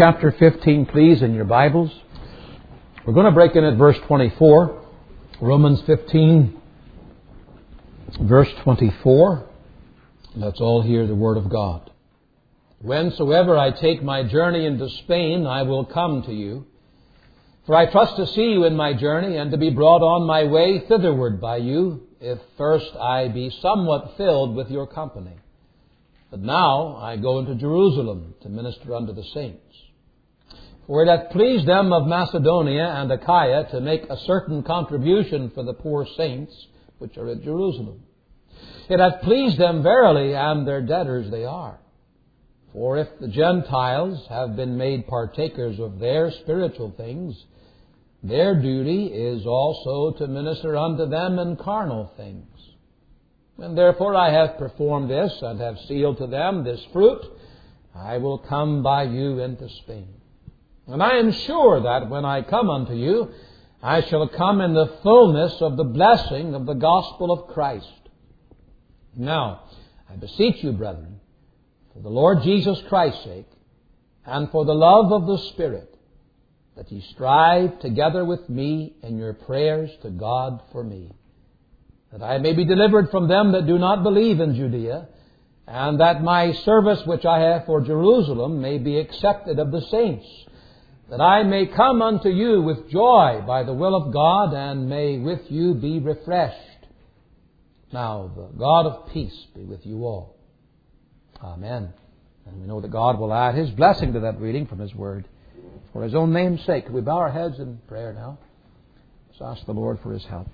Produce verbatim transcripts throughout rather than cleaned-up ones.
chapter fifteen, please, in your Bibles. We're going to break in at verse twenty-four. Romans fifteen, verse twenty-four. Let's all hear the Word of God. Whensoever I take my journey into Spain, I will come to you. For I trust to see you in my journey, and to be brought on my way thitherward by you, if first I be somewhat filled with your company. But now I go into Jerusalem to minister unto the saints. For it hath pleased them of Macedonia and Achaia to make a certain contribution for the poor saints which are at Jerusalem. It hath pleased them verily, and their debtors they are. For if the Gentiles have been made partakers of their spiritual things, their duty is also to minister unto them in carnal things. And therefore I have performed this, and have sealed to them this fruit. I will come by you into Spain. And I am sure that when I come unto you, I shall come in the fullness of the blessing of the gospel of Christ. Now, I beseech you, brethren, for the Lord Jesus Christ's sake, and for the love of the Spirit, that ye strive together with me in your prayers to God for me, that I may be delivered from them that do not believe in Judea, and that my service which I have for Jerusalem may be accepted of the saints, that I may come unto you with joy by the will of God, and may with you be refreshed. Now the God of peace be with you all. Amen. And we know that God will add His blessing to that reading from His Word. For His own name's sake, we bow our heads in prayer now. Let's ask the Lord for His help.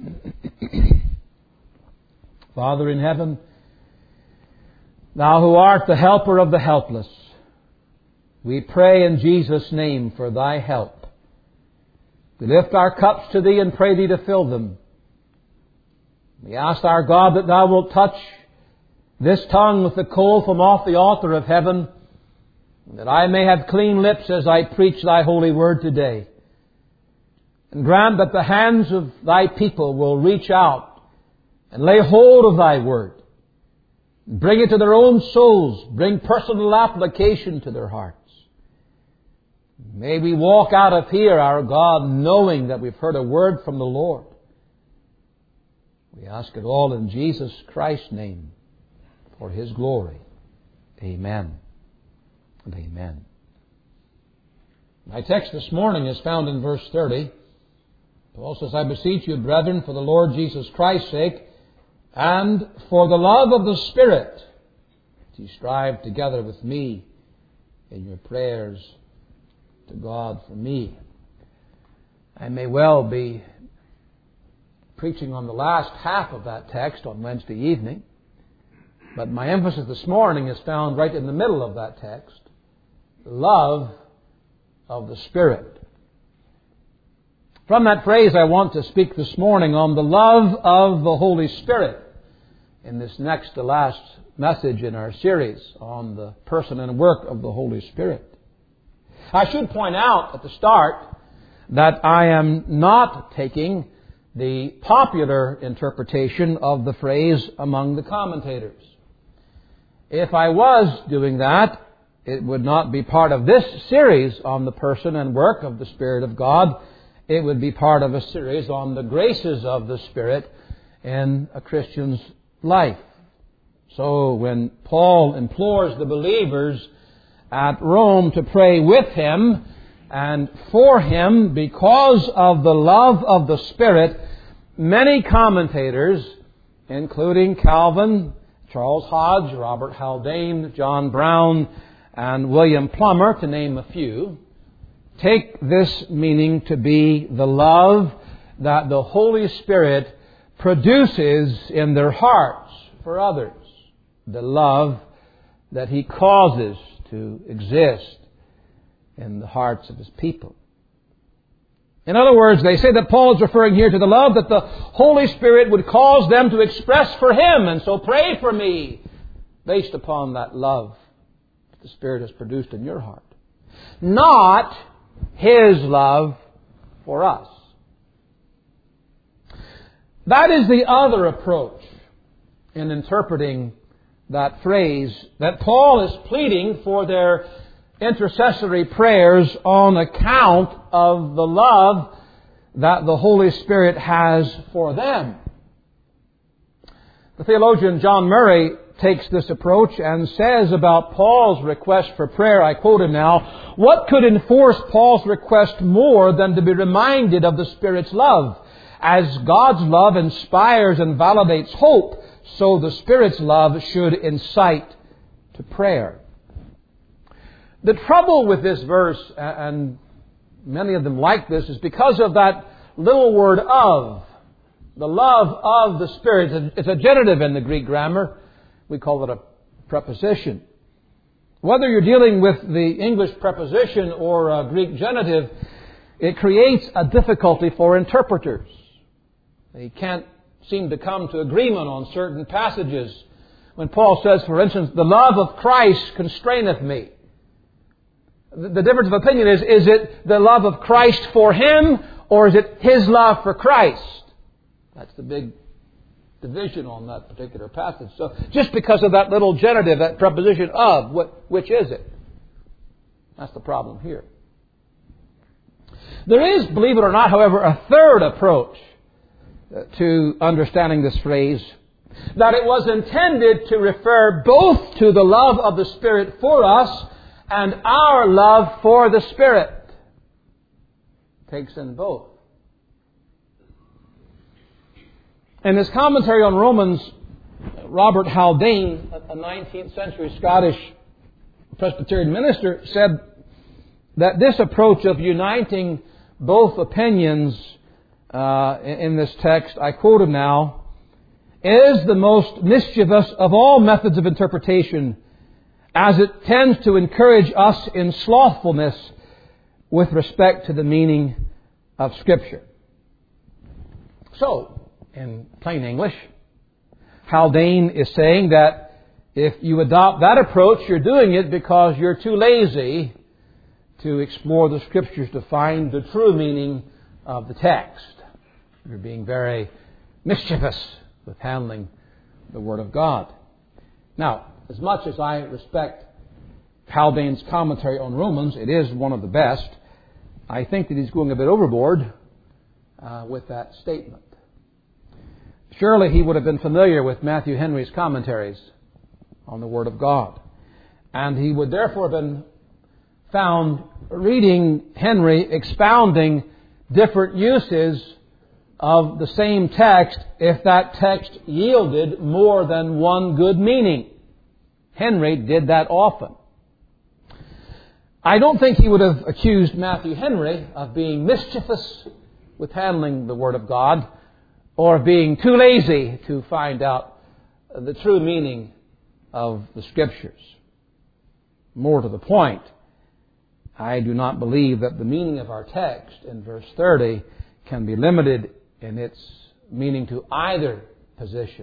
Father in heaven, Thou who art the helper of the helpless, we pray in Jesus' name for Thy help. We lift our cups to Thee and pray Thee to fill them. We ask our God that Thou wilt touch this tongue with the coal from off the altar of heaven, that I may have clean lips as I preach Thy holy word today. And grant that the hands of Thy people will reach out and lay hold of Thy word. Bring it to their own souls. Bring personal application to their hearts. May we walk out of here, our God, knowing that we've heard a word from the Lord. We ask it all in Jesus Christ's name, for His glory. Amen and amen. My text this morning is found in verse thirty. Paul says, I beseech you, brethren, for the Lord Jesus Christ's sake, and for the love of the Spirit, that ye strive together with me in your prayers to God for me. I may well be preaching on the last half of that text on Wednesday evening, but my emphasis this morning is found right in the middle of that text. The love of the Spirit. From that phrase, I want to speak this morning on the love of the Holy Spirit in this next to last message in our series on the person and work of the Holy Spirit. I should point out at the start that I am not taking the popular interpretation of the phrase among the commentators. If I was doing that, it would not be part of this series on the person and work of the Spirit of God. It would be part of a series on the graces of the Spirit in a Christian's life. So when Paul implores the believers at Rome to pray with him and for him because of the love of the Spirit, many commentators, including Calvin, Charles Hodge, Robert Haldane, John Brown, and William Plummer, to name a few, take this meaning to be the love that the Holy Spirit produces in their hearts for others. The love that He causes to exist in the hearts of His people. In other words, they say that Paul is referring here to the love that the Holy Spirit would cause them to express for Him. And so pray for me based upon that love that the Spirit has produced in your heart. Not His love for us. That is the other approach in interpreting that phrase that Paul is pleading for their intercessory prayers on account of the love that the Holy Spirit has for them. The theologian John Murray takes this approach and says about Paul's request for prayer, I quote him now, "What could enforce Paul's request more than to be reminded of the Spirit's love? As God's love inspires and validates hope, so the Spirit's love should incite to prayer." The trouble with this verse, and many of them like this, is because of that little word "of." The love of the Spirit. It's a genitive in the Greek grammar. We call it a preposition. Whether you're dealing with the English preposition or a Greek genitive, it creates a difficulty for interpreters. They can't seem to come to agreement on certain passages. When Paul says, for instance, "The love of Christ constraineth me." The difference of opinion is, is it the love of Christ for him, or is it his love for Christ? That's the big division on that particular passage. So just because of that little genitive, that preposition "of," what, which is it? That's the problem here. There is, believe it or not, however, a third approach to understanding this phrase, that it was intended to refer both to the love of the Spirit for us and our love for the Spirit. Takes in both. In his commentary on Romans, Robert Haldane, a nineteenth century Scottish Presbyterian minister, said that this approach of uniting both opinions uh, in this text, I quote him now, is the most mischievous of all methods of interpretation, as it tends to encourage us in slothfulness with respect to the meaning of Scripture. So, in plain English, Haldane is saying that if you adopt that approach, you're doing it because you're too lazy to explore the Scriptures to find the true meaning of the text. You're being very mischievous with handling the Word of God. Now, as much as I respect Haldane's commentary on Romans, it is one of the best, I think that he's going a bit overboard uh, with that statement. Surely he would have been familiar with Matthew Henry's commentaries on the Word of God. And he would therefore have been found reading Henry expounding different uses of the same text if that text yielded more than one good meaning. Henry did that often. I don't think he would have accused Matthew Henry of being mischievous with handling the Word of God, or being too lazy to find out the true meaning of the Scriptures. More to the point, I do not believe that the meaning of our text in verse thirty can be limited in its meaning to either position.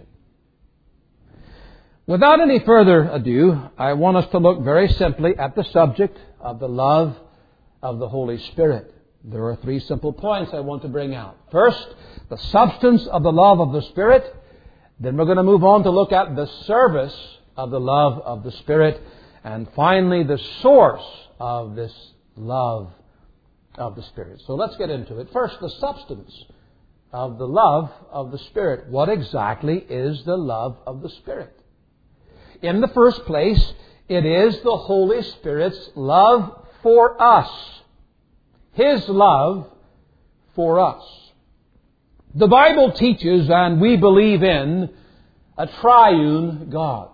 Without any further ado, I want us to look very simply at the subject of the love of the Holy Spirit. There are three simple points I want to bring out. First, the substance of the love of the Spirit. Then we're going to move on to look at the service of the love of the Spirit. And finally, the source of this love of the Spirit. So let's get into it. First, the substance of the love of the Spirit. What exactly is the love of the Spirit? In the first place, it is the Holy Spirit's love for us. His love for us. The Bible teaches, and we believe in, a triune God.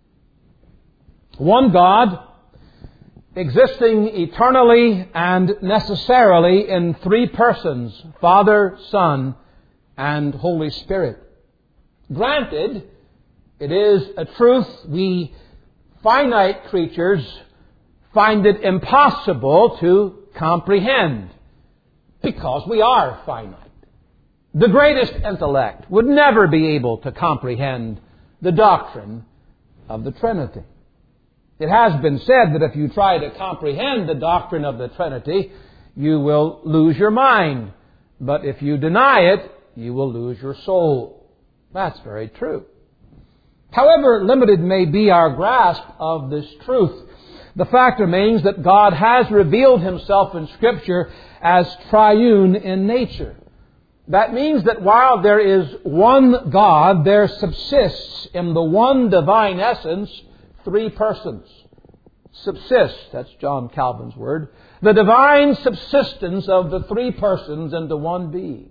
One God, existing eternally and necessarily in three persons, Father, Son, and Holy Spirit. Granted, it is a truth we finite creatures find it impossible to comprehend, because we are finite. The greatest intellect would never be able to comprehend the doctrine of the Trinity. It has been said that if you try to comprehend the doctrine of the Trinity, you will lose your mind. But if you deny it, you will lose your soul. That's very true. However limited may be our grasp of this truth, The fact remains that God has revealed Himself in Scripture as triune in nature. That means that while there is one God, there subsists in the one divine essence three persons. Subsist, that's John Calvin's word. The divine subsistence of the three persons into one being.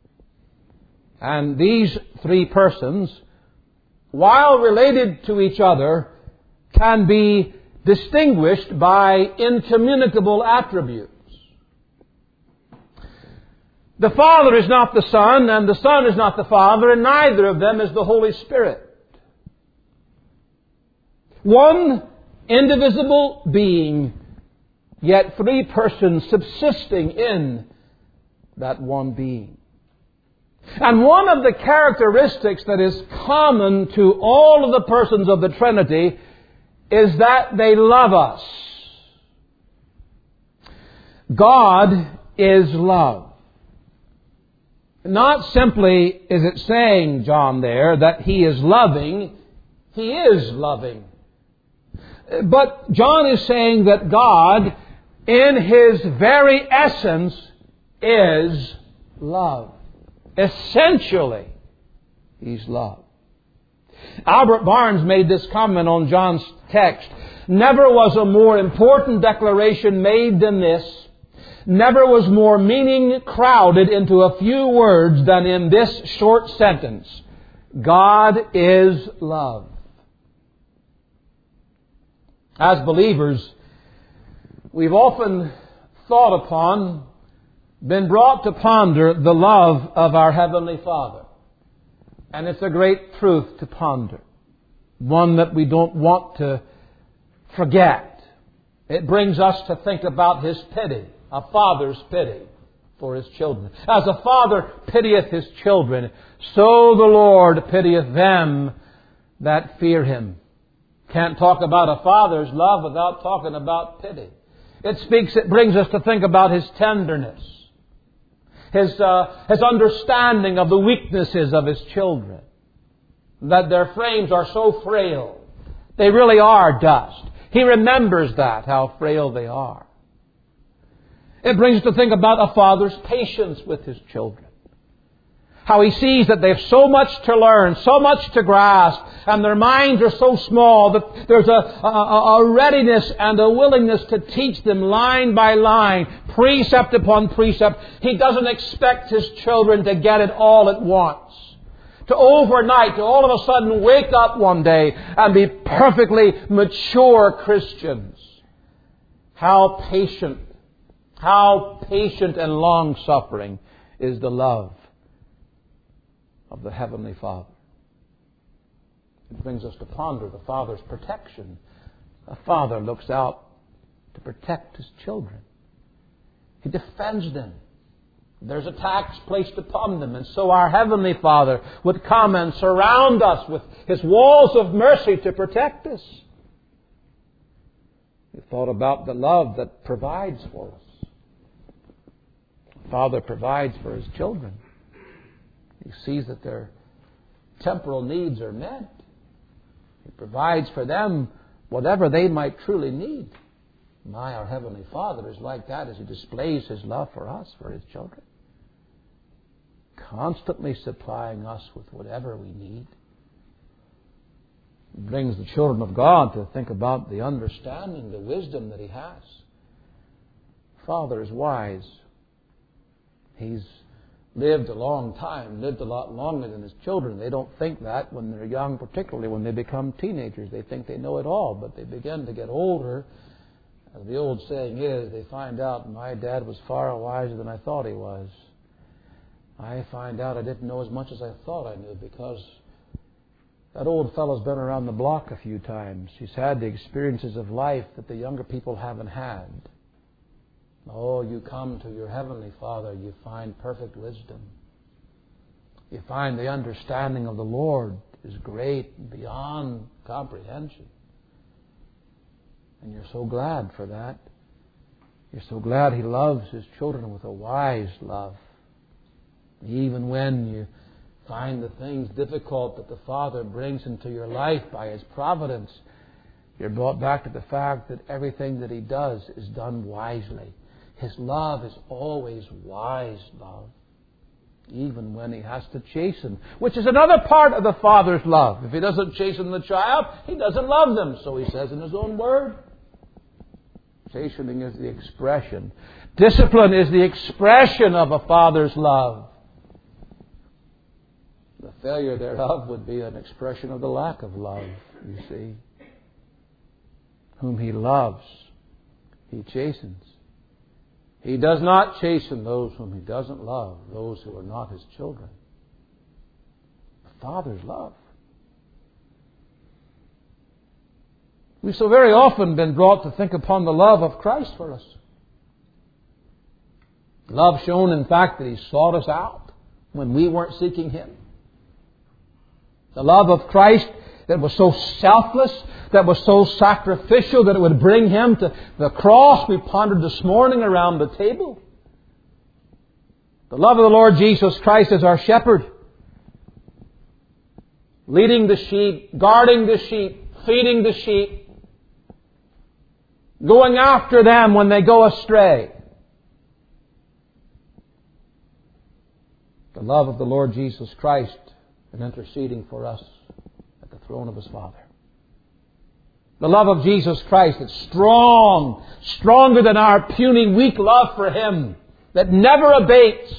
And these three persons, while related to each other, can be distinguished by incommunicable attributes. The Father is not the Son, and the Son is not the Father, and neither of them is the Holy Spirit. One indivisible being, yet three persons subsisting in that one being. And one of the characteristics that is common to all of the persons of the Trinity is that they love us. God is love. Not simply is it saying, John there, that He is loving. He is loving. But John is saying that God, in His very essence, is love. Essentially, He's love. Albert Barnes made this comment on John's text. Never was a more important declaration made than this. Never was more meaning crowded into a few words than in this short sentence. God is love. As believers, we've often thought upon, been brought to ponder the love of our Heavenly Father. And it's a great truth to ponder. One that we don't want to forget. It brings us to think about His pity, a father's pity for his children. As a father pitieth his children, so the Lord pitieth them that fear Him. Can't talk about a father's love without talking about pity. It speaks, it brings us to think about His tenderness. His, uh, his understanding of the weaknesses of His children. That their frames are so frail. They really are dust. He remembers that, how frail they are. It brings us to think about a father's patience with his children. How He sees that they have so much to learn, so much to grasp, and their minds are so small that there's a, a, a readiness and a willingness to teach them line by line, precept upon precept. He doesn't expect His children to get it all at once. To overnight, to all of a sudden wake up one day and be perfectly mature Christians. How patient, how patient and long-suffering is the love of the Heavenly Father. It brings us to ponder the Father's protection. A father looks out to protect his children. He defends them. There's attacks placed upon them. And so our Heavenly Father would come and surround us with His walls of mercy to protect us. We thought about the love that provides for us. The Father provides for His children. He sees that their temporal needs are met. He provides for them whatever they might truly need. My, our Heavenly Father is like that as He displays His love for us, for His children. Constantly supplying us with whatever we need. It brings the children of God to think about the understanding, the wisdom that He has. Father is wise. He's lived a long time, lived a lot longer than His children. They don't think that when they're young, particularly when they become teenagers. They think they know it all, but they begin to get older. As the old saying is, they find out my dad was far wiser than I thought he was. I find out I didn't know as much as I thought I knew because that old fellow's been around the block a few times. He's had the experiences of life that the younger people haven't had. Oh, you come to your Heavenly Father, you find perfect wisdom. You find the understanding of the Lord is great and beyond comprehension. And you're so glad for that. You're so glad He loves His children with a wise love. Even when you find the things difficult that the Father brings into your life by His providence, You're brought back to the fact that everything that He does is done wisely. His love is always wise love, even when He has to chasten, which is another part of the Father's love. If He doesn't chasten the child, He doesn't love them, so He says in His own Word. Chastening is the expression. Discipline is the expression of a Father's love. The failure thereof would be an expression of the lack of love, you see. Whom He loves, He chastens. He does not chasten those whom He doesn't love, those who are not His children. The Father's love. We've so very often been brought to think upon the love of Christ for us. Love shown in fact that He sought us out when we weren't seeking Him. The love of Christ that was so selfless, that was so sacrificial, that it would bring Him to the cross we pondered this morning around the table. The love of the Lord Jesus Christ as our shepherd, leading the sheep, guarding the sheep, feeding the sheep, going after them when they go astray. The love of the Lord Jesus Christ and interceding for us at the throne of His Father. The love of Jesus Christ that's strong, stronger than our puny, weak love for Him, that never abates.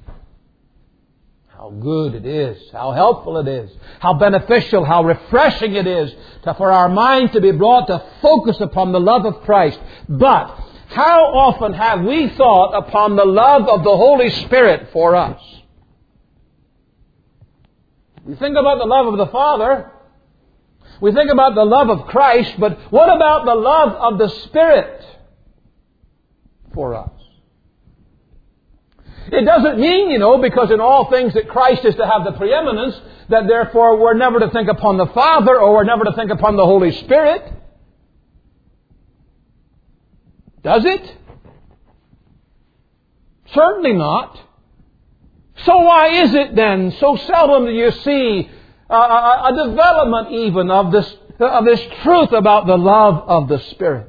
How good it is, how helpful it is, how beneficial, how refreshing it is to, for our mind to be brought to focus upon the love of Christ. But how often have we thought upon the love of the Holy Spirit for us? We think about the love of the Father. We think about the love of Christ. But what about the love of the Spirit for us? It doesn't mean, you know, because in all things that Christ is to have the preeminence, that therefore we're never to think upon the Father or we're never to think upon the Holy Spirit. Does it? Certainly not. So why is it then so seldom do you see a, a, a development even of this, of this truth about the love of the Spirit?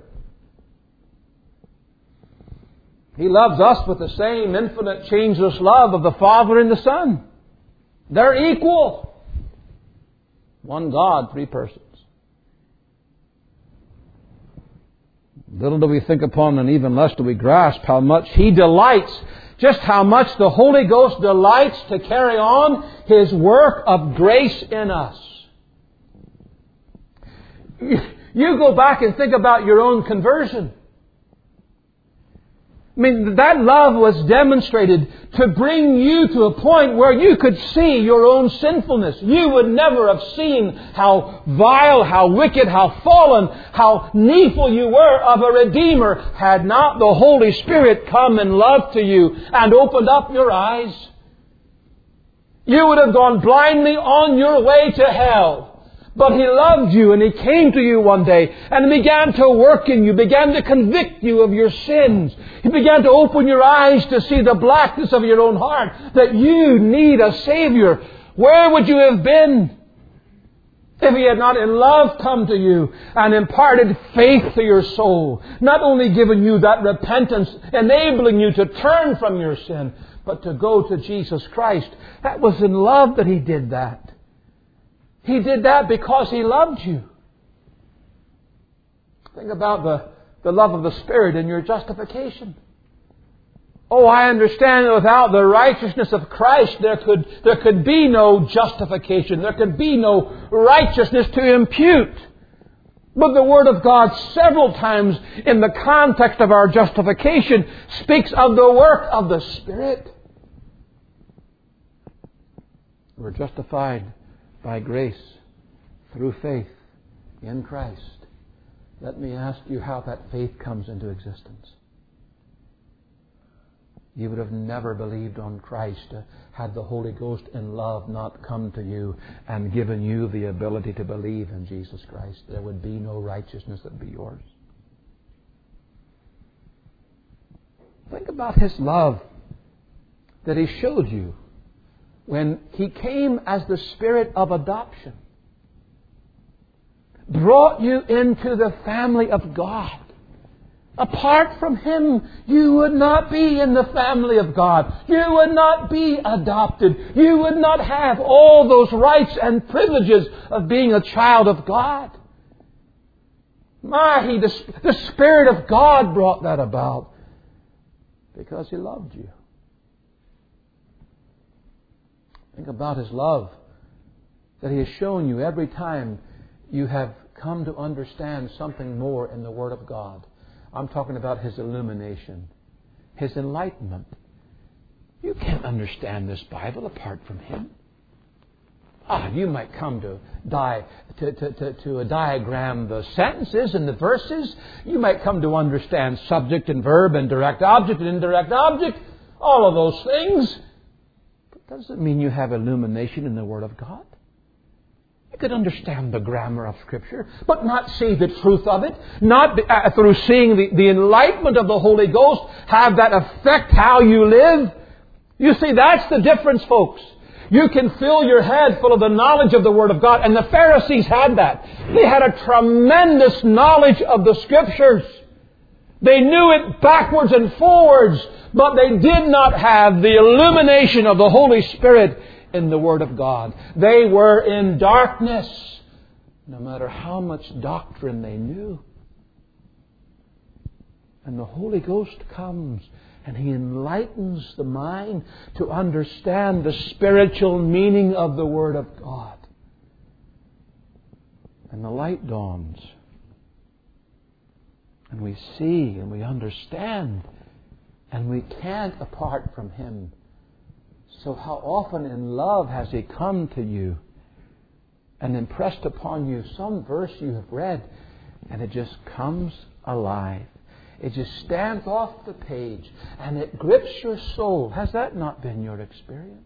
He loves us with the same infinite, changeless love of the Father and the Son. They're equal. One God, three persons. Little do we think upon, and even less do we grasp how much He delights, just how much the Holy Ghost delights to carry on His work of grace in us. You go back and think about your own conversion. I mean, that love was demonstrated to bring you to a point where you could see your own sinfulness. You would never have seen how vile, how wicked, how fallen, how needful you were of a Redeemer had not the Holy Spirit come in love to you and opened up your eyes. You would have gone blindly on your way to hell. But He loved you and He came to you one day and began to work in you, began to convict you of your sins. He began to open your eyes to see the blackness of your own heart, that you need a Savior. Where would you have been if He had not in love come to you and imparted faith to your soul? Not only given you that repentance, enabling you to turn from your sin, but to go to Jesus Christ. That was in love that He did that. He did that because He loved you. Think about the, the love of the Spirit in your justification. Oh, I understand that without the righteousness of Christ, there could, there could be no justification. There could be no righteousness to impute. But the Word of God several times in the context of our justification speaks of the work of the Spirit. We're justified by grace, through faith in Christ. Let me ask you how that faith comes into existence. You would have never believed on Christ had the Holy Ghost in love not come to you and given you the ability to believe in Jesus Christ. There would be no righteousness that would be yours. Think about His love that He showed you when He came as the Spirit of adoption. brought you into the family of God. Apart from Him, you would not be in the family of God. You would not be adopted. You would not have all those rights and privileges of being a child of God. My, he, the, the Spirit of God brought that about because He loved you. Think about His love that He has shown you every time you have come to understand something more in the Word of God. I'm talking about His illumination, His enlightenment. You can't understand this Bible apart from Him. Ah, you might come to, di- to, to, to, to a diagram the sentences and the verses. You might come to understand subject and verb and direct object and indirect object. All of those things. But does it mean you have illumination in the Word of God? You could understand the grammar of Scripture, but not see the truth of it. Not uh, through seeing the, the enlightenment of the Holy Ghost have that affect how you live. You see, that's the difference, folks. You can fill your head full of the knowledge of the Word of God. And the Pharisees had that. They had a tremendous knowledge of the Scriptures. They knew it backwards and forwards, but they did not have the illumination of the Holy Spirit in the Word of God. They were in darkness, no matter how much doctrine they knew. And the Holy Ghost comes and He enlightens the mind to understand the spiritual meaning of the Word of God. And the light dawns. And we see and we understand. And we can't apart from Him. So how often in love has He come to you and impressed upon you some verse you have read, and it just comes alive. It just stands off the page and it grips your soul. Has that not been your experience?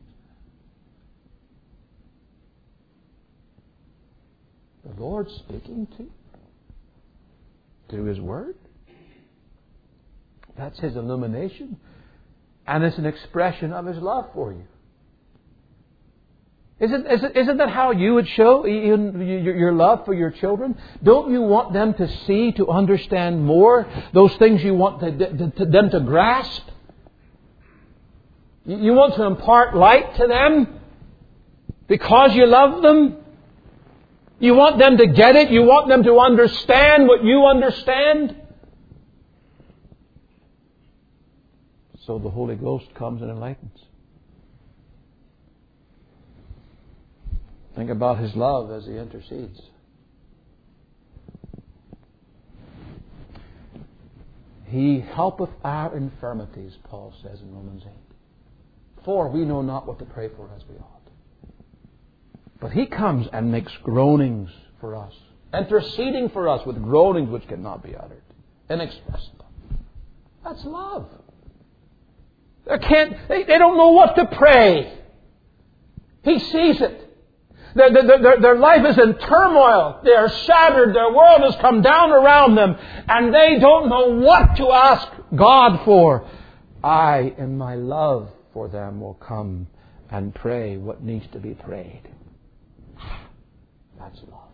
The Lord speaking to you through His Word. That's His illumination. And it's an expression of His love for you. Isn't, isn't, isn't that how you would show your love for your children? Don't you want them to see, to understand more, those things you want to, to, them to grasp? You want to impart light to them because you love them? You want them to get it? You want them to understand what you understand? So the Holy Ghost comes and enlightens. Think about His love as He intercedes. He helpeth our infirmities, Paul says in Romans eight. For we know not what to pray for as we ought. But He comes and makes groanings for us, interceding for us with groanings which cannot be uttered, inexpressible. That's love. They can't. They, they don't know what to pray. He sees it. Their, their, their life is in turmoil. They are shattered. Their world has come down around them. And they don't know what to ask God for. I, in my love for them, will come and pray what needs to be prayed. That's love.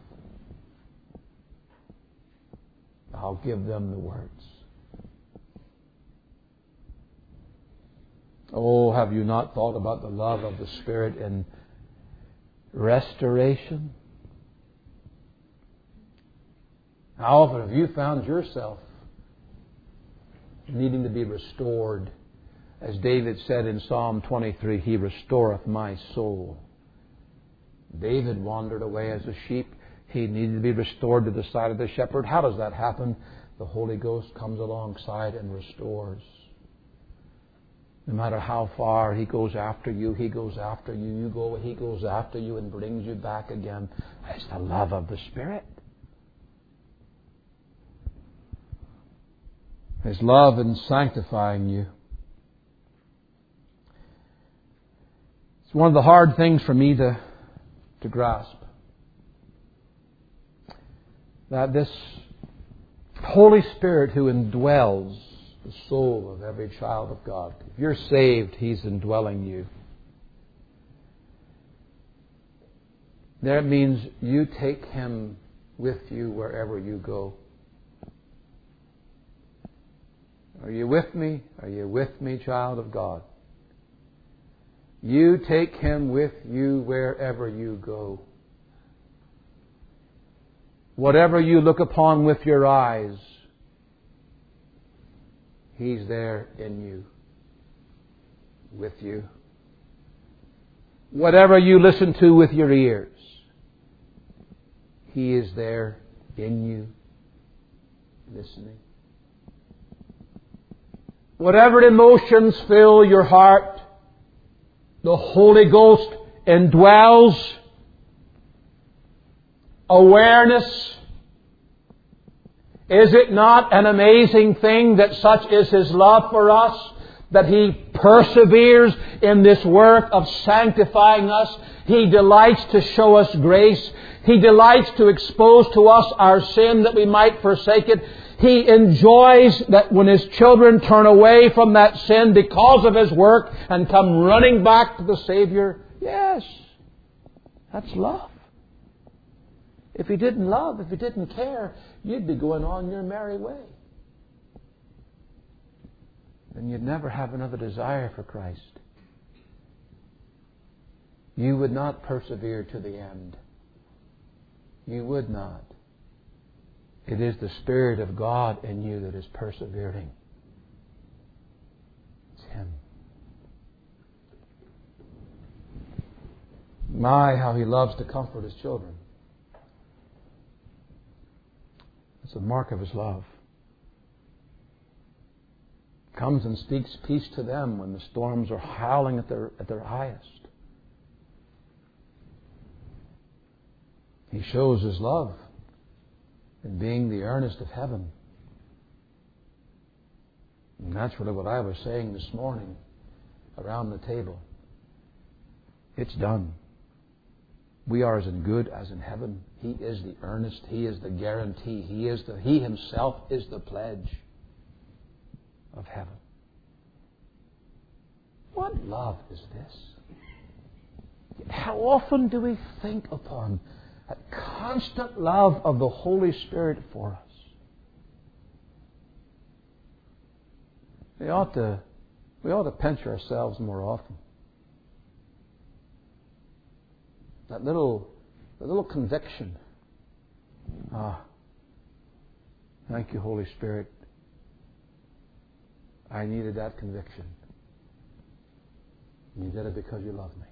I'll give them the words. Oh, have you not thought about the love of the Spirit in restoration? How often have you found yourself needing to be restored? As David said in Psalm twenty-three, He restoreth my soul. David wandered away as a sheep. He needed to be restored to the side of the shepherd. How does that happen? The Holy Ghost comes alongside and restores. No matter how far He goes after you, He goes after you, you go, He goes after you and brings you back again. It's the love of the Spirit. His love in sanctifying you. It's one of the hard things for me to, to grasp. That this Holy Spirit who indwells the soul of every child of God. If you're saved, He's indwelling you. That means you take Him with you wherever you go. Are you with me? Are you with me, child of God? You take Him with you wherever you go. Whatever you look upon with your eyes, He's there in you, with you. Whatever you listen to with your ears, He is there in you, listening. Whatever emotions fill your heart, the Holy Ghost indwells. Awareness. Is it not an amazing thing that such is His love for us, that He perseveres in this work of sanctifying us? He delights to show us grace. He delights to expose to us our sin that we might forsake it. He enjoys that when His children turn away from that sin because of His work and come running back to the Savior. Yes, that's love. If He didn't love, if He didn't care, you'd be going on your merry way. Then you'd never have another desire for Christ. You would not persevere to the end. You would not. It is the Spirit of God in you that is persevering. It's Him. My, how He loves to comfort His children. It's a mark of His love. Comes and speaks peace to them when the storms are howling at their, at their highest. He shows His love in being the earnest of heaven. And that's really what I was saying this morning around the table. It's done. We are as in good as in heaven. He is the earnest. He is the guarantee. He is the He Himself is the pledge of heaven. What love is this? How often do we think upon that constant love of the Holy Spirit for us? We ought to, we ought to pinch ourselves more often. That little, that little conviction. Ah, thank you, Holy Spirit. I needed that conviction. And you did it because you love me.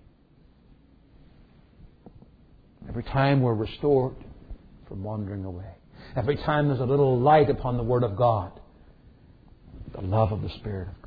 Every time we're restored from wandering away. Every time there's a little light upon the Word of God. The love of the Spirit of God.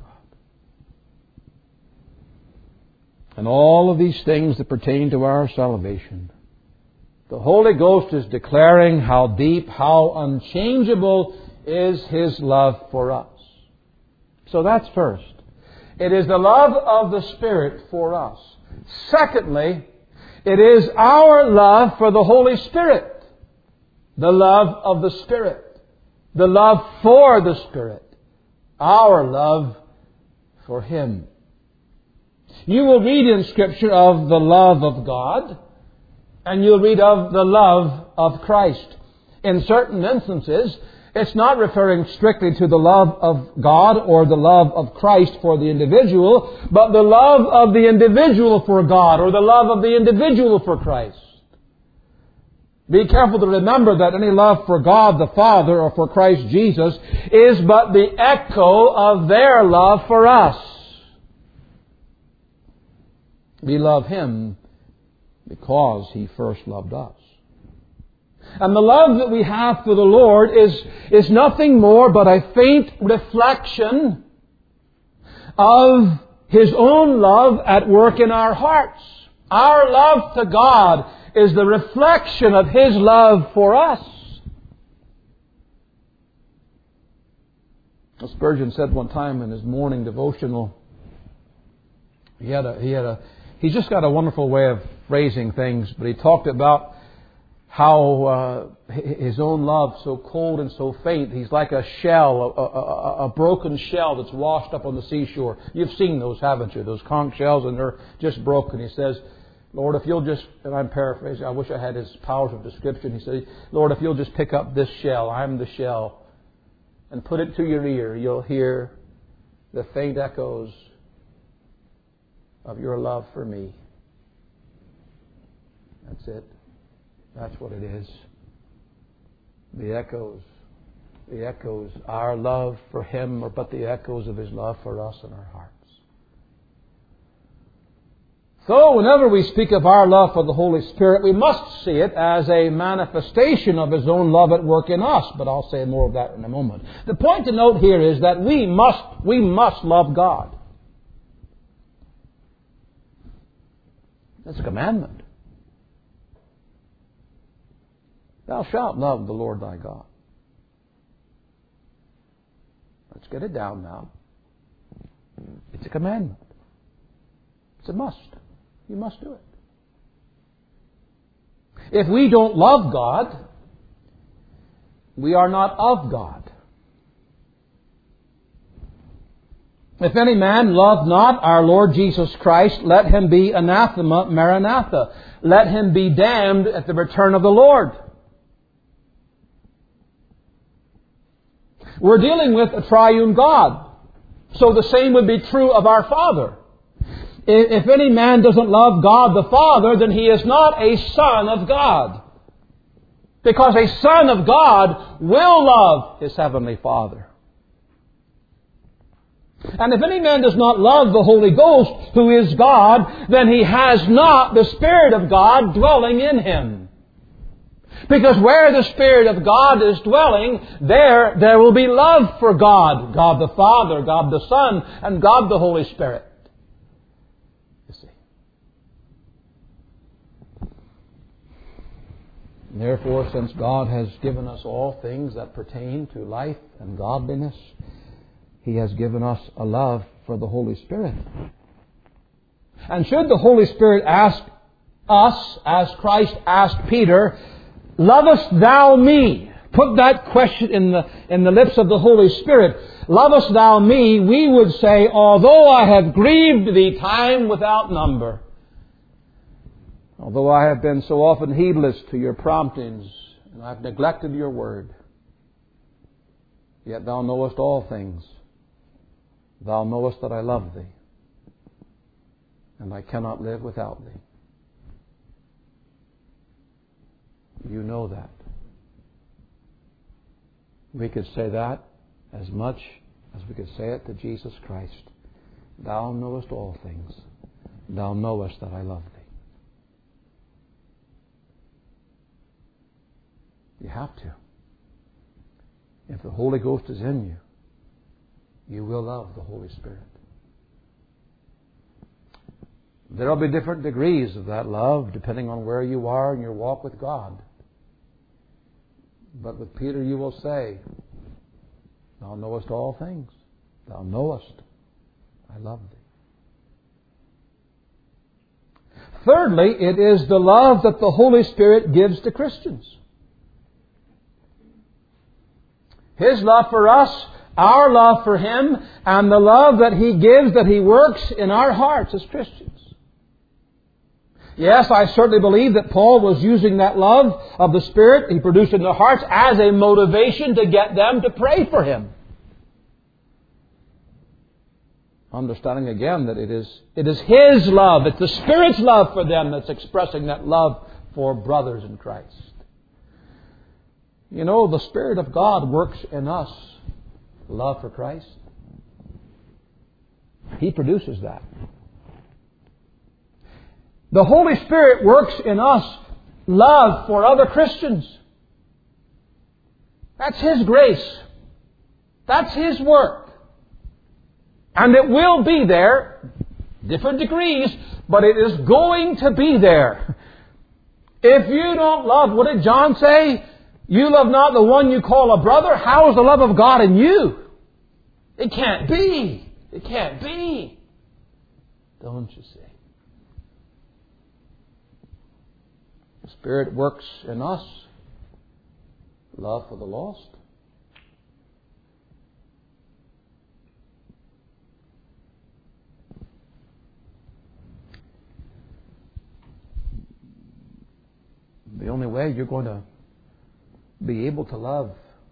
And all of these things that pertain to our salvation. The Holy Ghost is declaring how deep, how unchangeable is His love for us. So that's first. It is the love of the Spirit for us. Secondly, it is our love for the Holy Spirit. The love of the Spirit. The love for the Spirit. Our love for Him. You will read in Scripture of the love of God, and you'll read of the love of Christ. In certain instances, it's not referring strictly to the love of God or the love of Christ for the individual, but the love of the individual for God or the love of the individual for Christ. Be careful to remember that any love for God the Father or for Christ Jesus is but the echo of their love for us. We love Him because He first loved us. And the love that we have for the Lord is, is nothing more but a faint reflection of His own love at work in our hearts. Our love to God is the reflection of His love for us. Spurgeon said one time in his morning devotional, he had a, he had a, he's just got a wonderful way of phrasing things, but he talked about how uh, his own love, so cold and so faint, he's like a shell, a, a, a broken shell that's washed up on the seashore. You've seen those, haven't you? Those conch shells, and they're just broken. He says, Lord, if you'll just, and I'm paraphrasing, I wish I had his powers of description. He said, Lord, if you'll just pick up this shell, I'm the shell, and put it to your ear, you'll hear the faint echoes of your love for me. That's it. That's what it is. The echoes. The echoes. Our love for Him are but the echoes of His love for us in our hearts. So, whenever we speak of our love for the Holy Spirit, we must see it as a manifestation of His own love at work in us. But I'll say more of that in a moment. The point to note here is that we must, we must love God. That's a commandment. Thou shalt love the Lord thy God. Let's get it down now. It's a commandment. It's a must. You must do it. If we don't love God, we are not of God. If any man love not our Lord Jesus Christ, let him be anathema maranatha. Let him be damned at the return of the Lord. We're dealing with a triune God. So the same would be true of our Father. If any man doesn't love God the Father, then he is not a son of God. Because a son of God will love his heavenly Father. And if any man does not love the Holy Ghost, who is God, then he has not the Spirit of God dwelling in him. Because where the Spirit of God is dwelling, there, there will be love for God. God the Father, God the Son, and God the Holy Spirit. You see. Therefore, since God has given us all things that pertain to life and godliness, He has given us a love for the Holy Spirit. And should the Holy Spirit ask us, as Christ asked Peter, lovest thou me? Put that question in the, in the lips of the Holy Spirit. Lovest thou me? We would say, although I have grieved thee time without number, although I have been so often heedless to your promptings, and I have neglected your word, yet thou knowest all things. Thou knowest that I love thee, and I cannot live without thee. You know that. We could say that as much as we could say it to Jesus Christ. Thou knowest all things. Thou knowest that I love thee. You have to. If the Holy Ghost is in you, you will love the Holy Spirit. There will be different degrees of that love depending on where you are in your walk with God. But with Peter you will say, Thou knowest all things. Thou knowest I love thee. Thirdly, it is the love that the Holy Spirit gives to Christians. His love for us, our love for Him, and the love that He gives, that He works in our hearts as Christians. Yes, I certainly believe that Paul was using that love of the Spirit He produced in their hearts as a motivation to get them to pray for Him. Understanding again that it is, it is His love, it's the Spirit's love for them that's expressing that love for brothers in Christ. You know, the Spirit of God works in us love for Christ. He produces that. The Holy Spirit works in us love for other Christians. That's His grace. That's His work. And it will be there, different degrees, but it is going to be there. If you don't love, what did John say? You love not the one you call a brother. How is the love of God in you? It can't be. It can't be. Don't you see? The Spirit works in us love for the lost. you're going to be able to love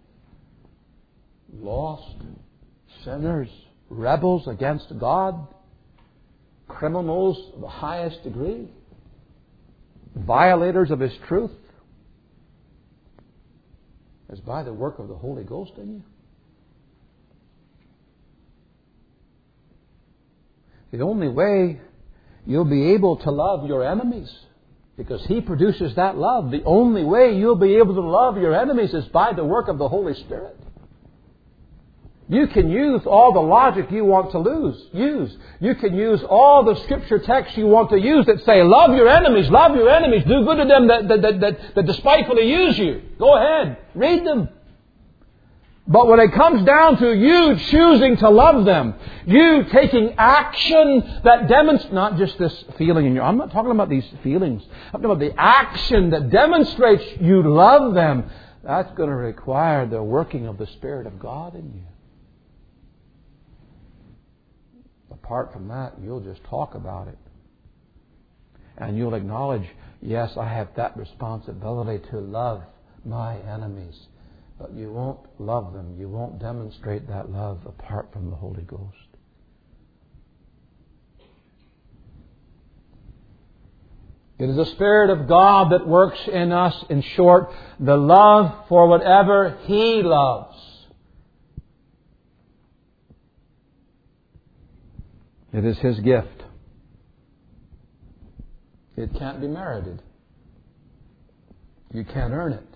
lost sinners, rebels against God, criminals of the highest degree, violators of His truth, is by the work of the Holy Ghost in you. The only way you'll be able to love your enemies, because He produces that love, the only way you'll be able to love your enemies is by the work of the Holy Spirit. You can use all the logic you want to lose, use. You can use all the Scripture texts you want to use that say, love your enemies, love your enemies, do good to them that, that, that, that, that despitefully use you. Go ahead, read them. But when it comes down to you choosing to love them, you taking action that demonstrates, not just this feeling in your, I'm not talking about these feelings, I'm talking about the action that demonstrates you love them, that's going to require the working of the Spirit of God in you. Apart from that, you'll just talk about it. And you'll acknowledge, yes, I have that responsibility to love my enemies. But you won't love them. You won't demonstrate that love apart from the Holy Ghost. It is the Spirit of God that works in us. In short, the love for whatever He loves. It is His gift. It can't be merited. You can't earn it.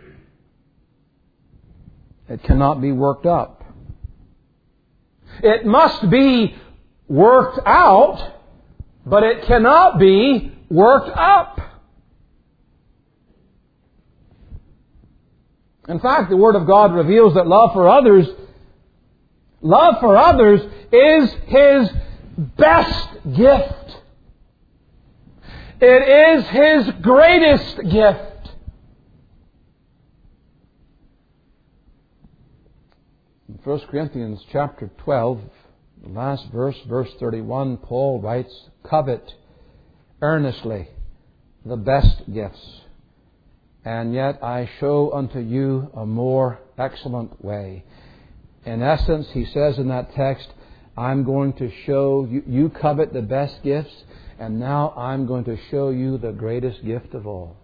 It cannot be worked up. It must be worked out, but it cannot be worked up. In fact, the Word of God reveals that love for others, love for others is His best gift. It is His greatest gift. In First Corinthians chapter twelve, the last verse, verse thirty-one, Paul writes, covet earnestly the best gifts, and yet I show unto you a more excellent way. In essence, he says in that text, I'm going to show you, you covet the best gifts, and now I'm going to show you the greatest gift of all.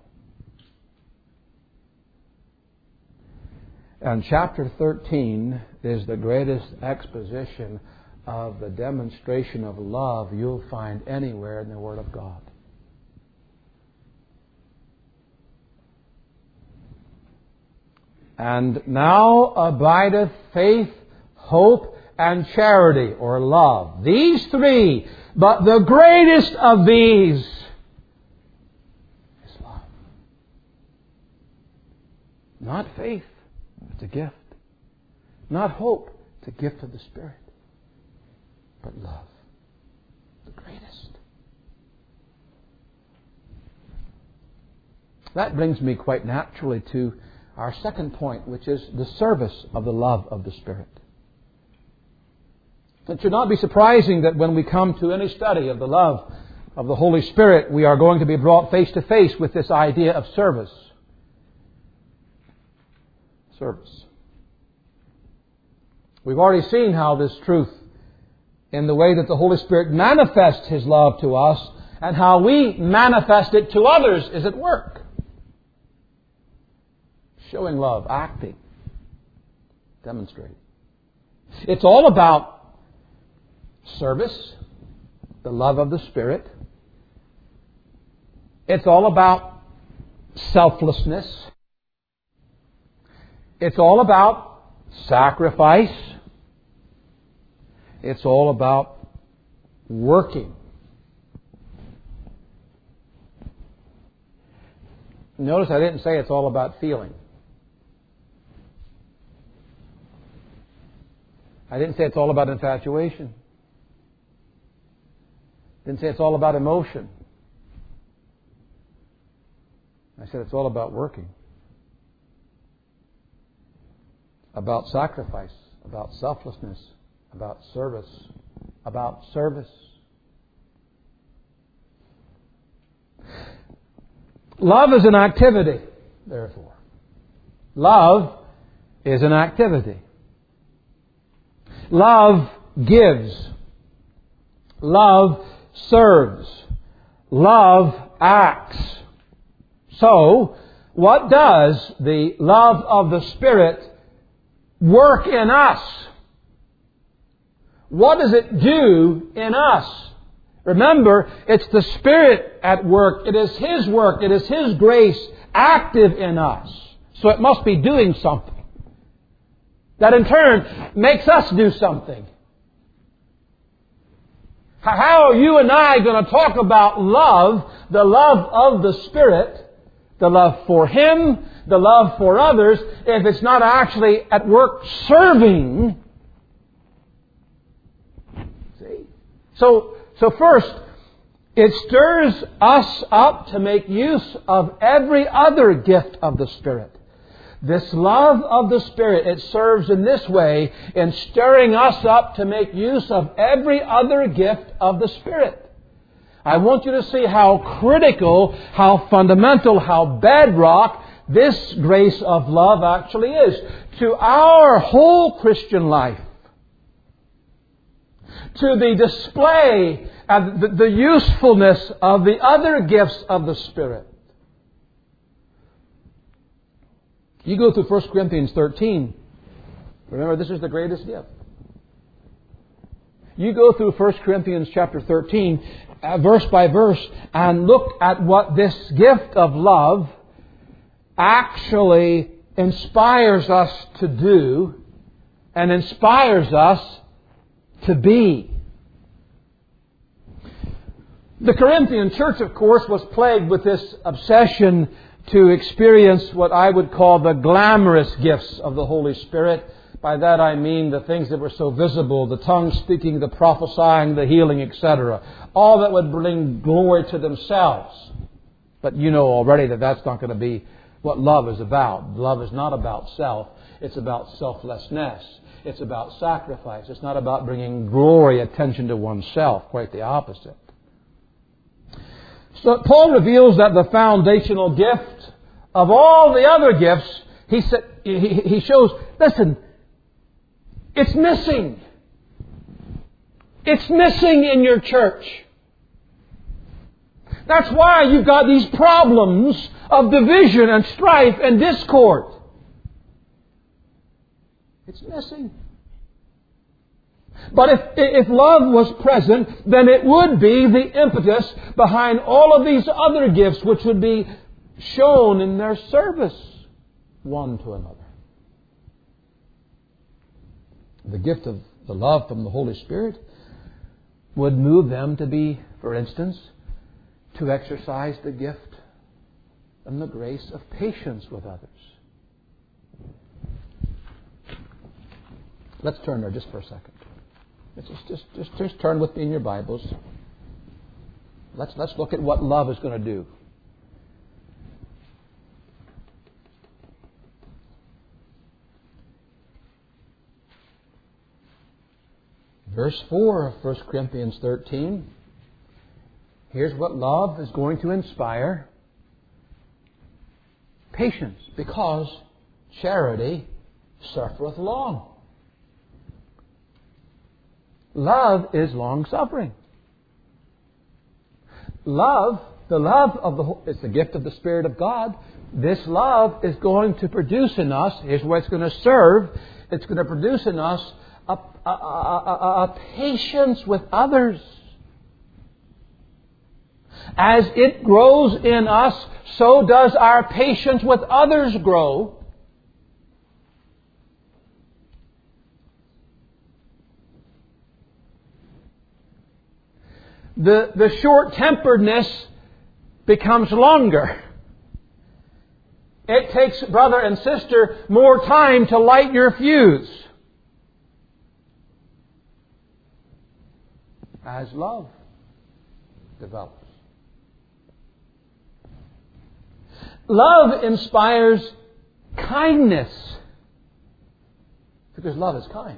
And chapter thirteen is the greatest exposition of the demonstration of love you'll find anywhere in the Word of God. And now abideth faith, hope, and charity, or love. These three, but the greatest of these is love. Not faith, it's a gift. Not hope, it's a gift of the Spirit. But love, the greatest. That brings me quite naturally to our second point, which is the service of the love of the Spirit. It should not be surprising that when we come to any study of the love of the Holy Spirit, we are going to be brought face to face with this idea of service. Service. We've already seen how this truth, in the way that the Holy Spirit manifests His love to us, and how we manifest it to others, is at work. Showing love, acting, demonstrating. It's all about service, the love of the Spirit. It's all about selflessness. It's all about sacrifice. It's all about working. Notice I didn't say it's all about feeling. I didn't say it's all about infatuation. Didn't say it's all about emotion. I said it's all about working. About sacrifice, about selflessness, about service, about service. Love is an activity. therefore. Love is an activity. Love gives. Love serves. Love acts. So, what does the love of the Spirit work in us? What does it do in us? Remember, it's the Spirit at work. It is His work. It is His grace active in us. So it must be doing something. That in turn makes us do something. How are you and I going to talk about love, the love of the Spirit, the love for Him, the love for others, if it's not actually at work serving? See? So, so first, it stirs us up to make use of every other gift of the Spirit. This love of the Spirit, it serves in this way in stirring us up to make use of every other gift of the Spirit. I want you to see how critical, how fundamental, how bedrock this grace of love actually is to our whole Christian life. To the display and the, the usefulness of the other gifts of the Spirit. You go through First Corinthians thirteen. Remember, this is the greatest gift. You go through First Corinthians chapter thirteen, uh, verse by verse, and look at what this gift of love actually inspires us to do and inspires us to be. The Corinthian church, of course, was plagued with this obsession to experience what I would call the glamorous gifts of the Holy Spirit. By that I mean the things that were so visible, the tongue speaking, the prophesying, the healing, et cetera. All that would bring glory to themselves. But you know already that that's not going to be what love is about. Love is not about self. It's about selflessness. It's about sacrifice. It's not about bringing glory, attention to oneself. Quite the opposite. So Paul reveals that the foundational gift of all the other gifts, he said, he shows, listen, it's missing. It's missing in your church. That's why you've got these problems of division and strife and discord. It's missing. But if, if love was present, then it would be the impetus behind all of these other gifts, which would be shown in their service one to another. The gift of the love from the Holy Spirit would move them to be, for instance, to exercise the gift and the grace of patience with others. Let's turn there just for a second. Just, just, just, just turn with me in your Bibles. Let's, let's look at what love is going to do. Verse four of First Corinthians thirteen. Here's what love is going to inspire. Patience, because charity suffereth long. Love is long-suffering. Love, the love of the, it's the gift of the Spirit of God. This love is going to produce in us, here's what it's going to serve, it's going to produce in us a, a, a, a, a patience with others. As it grows in us, so does our patience with others grow. The, the short-temperedness becomes longer. It takes, brother and sister, more time to light your fuse. As love develops. Love inspires kindness. Because love is kind.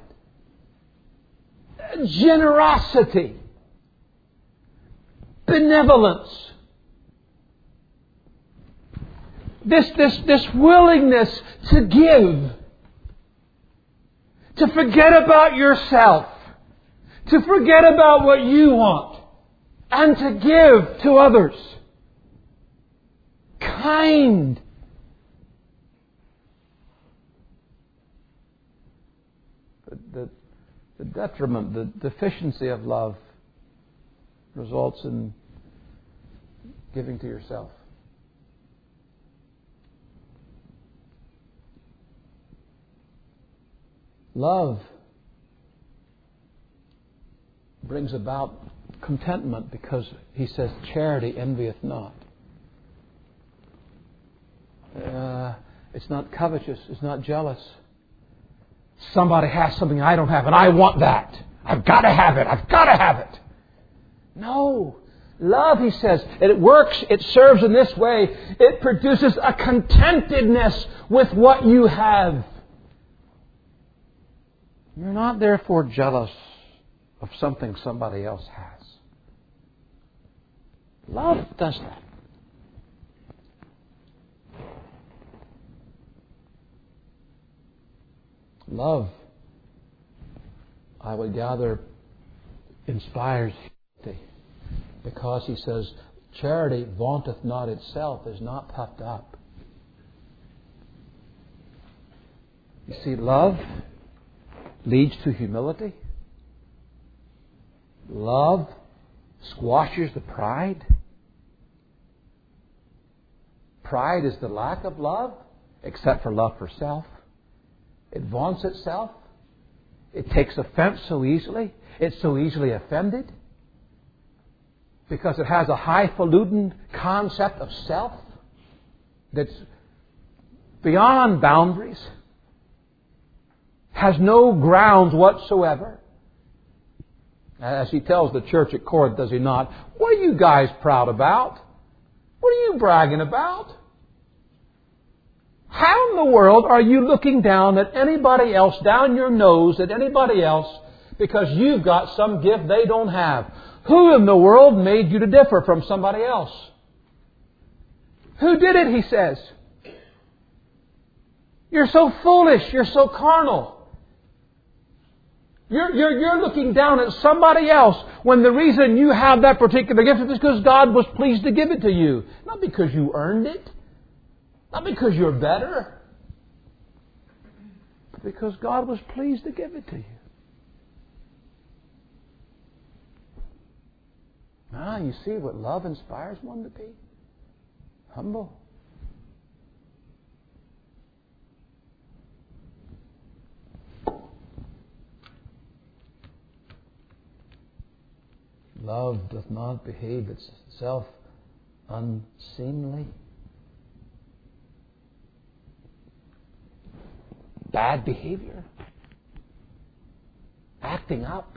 Generosity. Benevolence. This, this, this willingness to give. To forget about yourself. To forget about what you want. And to give to others. Kind. The, the, the detriment, the deficiency of love results in giving to yourself. Love brings about contentment because he says, charity envieth not. Uh, it's not covetous. It's not jealous. Somebody has something I don't have and I want that. I've got to have it. I've got to have it. No. Love, he says, it works, it serves in this way. It produces a contentedness with what you have. You're not therefore jealous of something somebody else has. Love does that. Love, I would gather, inspires humility. Because he says, charity vaunteth not itself, is not puffed up. You see, love leads to humility. Love squashes the pride. Pride is the lack of love, except for love for self. It vaunts itself. It takes offense so easily. It's so easily offended. Because it has a highfalutin concept of self that's beyond boundaries. Has no grounds whatsoever. As he tells the church at Corinth, does he not? What are you guys proud about? What are you bragging about? How in the world are you looking down at anybody else, down your nose at anybody else, because you've got some gift they don't have? Who in the world made you to differ from somebody else? Who did it, he says? You're so foolish. You're so carnal. You're, you're, you're looking down at somebody else when the reason you have that particular gift is because God was pleased to give it to you. Not because you earned it. Not because you're better. But because God was pleased to give it to you. Ah, you see what love inspires one to be? Humble. Love doth not behave itself unseemly. Bad behavior. Acting up.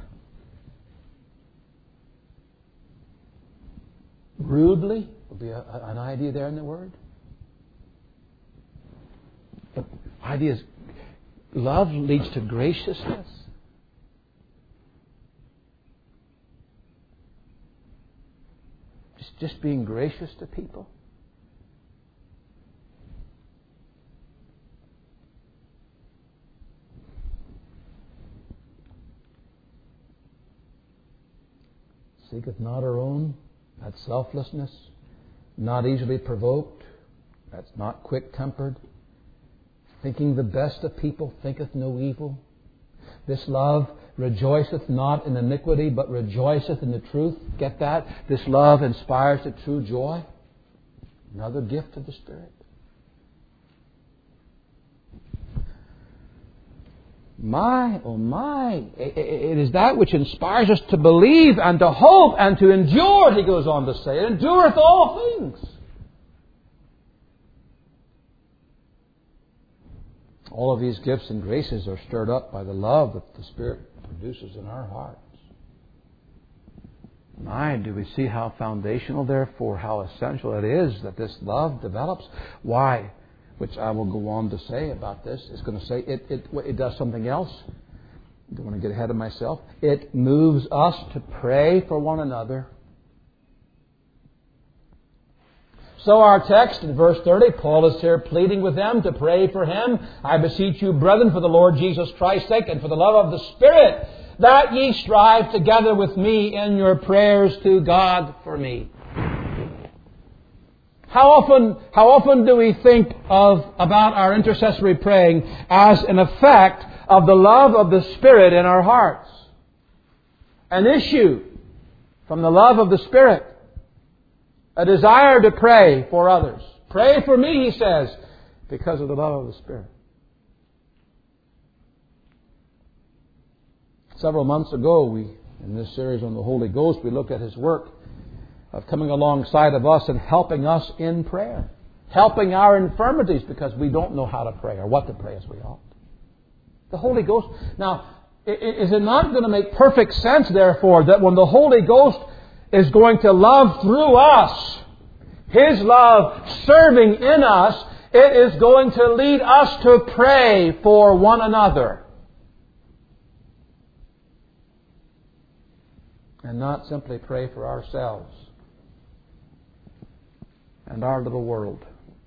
Rudely would be a, an idea there in the word. The idea is love leads to graciousness. Just, just being gracious to people. Seeketh not her own. That's selflessness. Not easily provoked. That's not quick-tempered. Thinking the best of people, thinketh no evil. This love rejoiceth not in iniquity, but rejoiceth in the truth. Get that? This love inspires the true joy. Another gift of the Spirit. My, oh my, it is that which inspires us to believe and to hope and to endure, he goes on to say. It endureth all things. All of these gifts and graces are stirred up by the love that the Spirit produces in our hearts. My, do we see how foundational, therefore, how essential it is that this love develops? Why? Which I will go on to say about this. It's going to say it, it, it does something else. I don't want to get ahead of myself. It moves us to pray for one another So our text in verse thirty, Paul is here pleading with them to pray for him. I beseech you, brethren, for the Lord Jesus Christ's sake and for the love of the Spirit, that ye strive together with me in your prayers to God for me. How often, how often do we think of about our intercessory praying as an effect of the love of the Spirit in our hearts? An issue from the love of the Spirit. A desire to pray for others. Pray for me, he says, because of the love of the Spirit. Several months ago, we, in this series on the Holy Ghost, we looked at His work of coming alongside of us and helping us in prayer. Helping our infirmities because we don't know how to pray or what to pray as we ought. The Holy Ghost. Now, is it not going to make perfect sense, therefore, that when the Holy Ghost is going to love through us, His love serving in us, it is going to lead us to pray for one another. And not simply pray for ourselves and our little world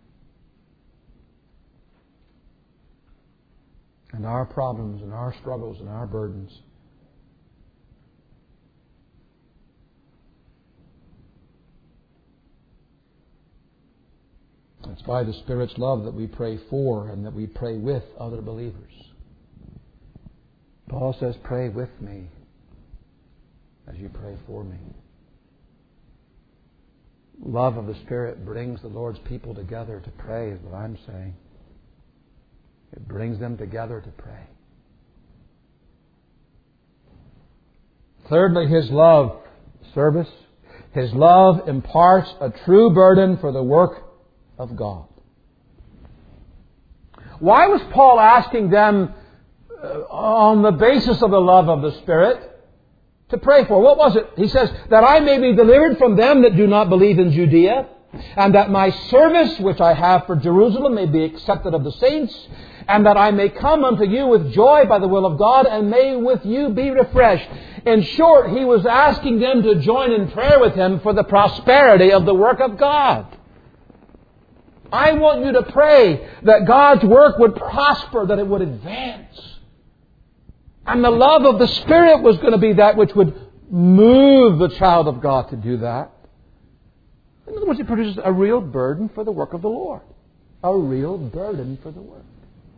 and our problems and our struggles and our burdens. It's by the Spirit's love that we pray for and that we pray with other believers. Paul says, pray with me as you pray for me. Love of the Spirit brings the Lord's people together to pray, is what I'm saying. It brings them together to pray. Thirdly, His love service. His love imparts a true burden for the work of God. Why was Paul asking them uh, on the basis of the love of the Spirit to pray for? What was it? He says, that I may be delivered from them that do not believe in Judea, and that my service which I have for Jerusalem may be accepted of the saints, and that I may come unto you with joy by the will of God, and may with you be refreshed. In short, he was asking them to join in prayer with him for the prosperity of the work of God. I want you to pray that God's work would prosper, that it would advance. And the love of the Spirit was going to be that which would move the child of God to do that. In other words, it produces a real burden for the work of the Lord. A real burden for the work.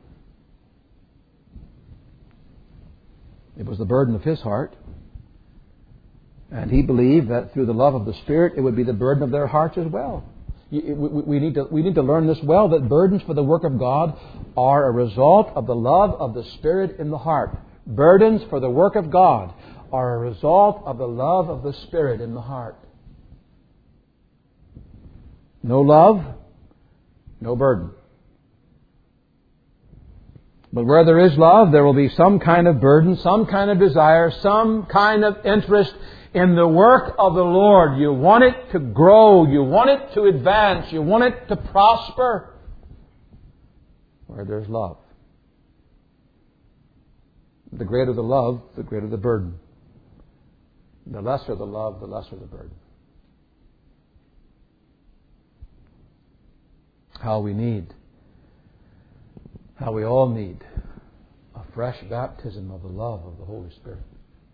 It was the burden of his heart. And he believed that through the love of the Spirit, it would be the burden of their hearts as well. We need to, we need to learn this well, that burdens for the work of God are a result of the love of the Spirit in the heart. Burdens for the work of God are a result of the love of the Spirit in the heart. No love, no burden. But where there is love, there will be some kind of burden, some kind of desire, some kind of interest in the work of the Lord. You want it to grow. You want it to advance. You want it to prosper. Where there's love. The greater the love, the greater the burden. The lesser the love, the lesser the burden. How we need, how we all need a fresh baptism of the love of the Holy Spirit.